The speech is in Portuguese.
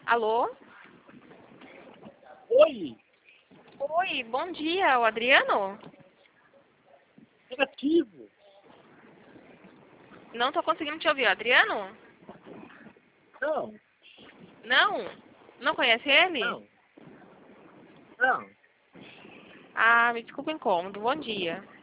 Alô? Oi, Oi, bom dia, o Adriano? negativo. Não tô conseguindo te ouvir, Adriano? Não, Não? Não conhece ele? não, não. Ah, me desculpa o incômodo, bom dia.